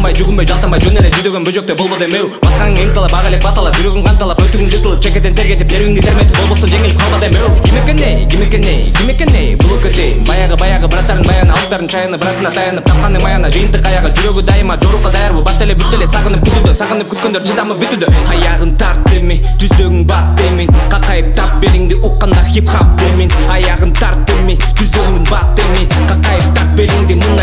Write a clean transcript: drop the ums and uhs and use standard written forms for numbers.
Жалтанбай, жүгінбей, жалтанбай, жөн эле жүдөгөн бөжөктө болбо демеу. Баскаң эң талап, ага элек баталап, жүрөгүң канталап, өтүгүң жыртылып, чекетен тергетип, нервиңди терметип, болбостон жеңилип калба демеу. Ким экен бул өкөтөй. Баягы братарын баяны, алыптарын чайыны, братына таянып, тапканы маяна, жыйынтык аягы, жүрөгү дайыма жорукка даярбы, бат эле бүт эле сагынып күткөндөр чыдамы бүтүдө. Аягын тарт демей, түздөгүң бат демейин, какайып тарт белиңди укканда хип-хоп демейин. Аягын тарт демей, түздөгүң бат демейин, какайып тарт белиңди